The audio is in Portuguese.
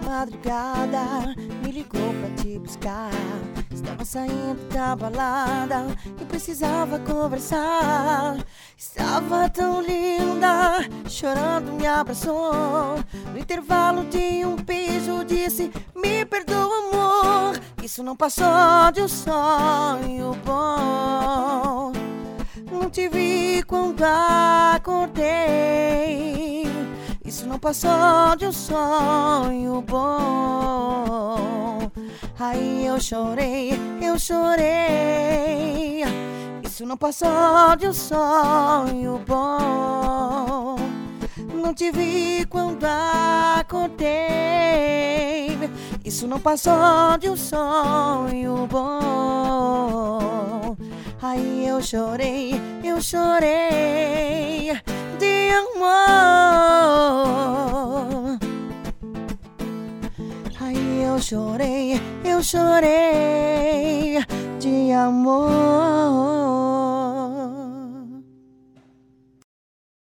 madrugada me ligou pra te buscar. Estava saindo da balada e precisava conversar. Estava tão linda, chorando me abraçou. No intervalo de um beijo disse: me perdoa, amor, isso não passou de um sonho bom. Não te vi quando acordei, isso não passou de um sonho bom. Aí eu chorei, isso não passou de um sonho bom. Não te vi quando acordei, isso não passou de um sonho bom. Aí eu chorei de amor. Aí eu chorei de amor.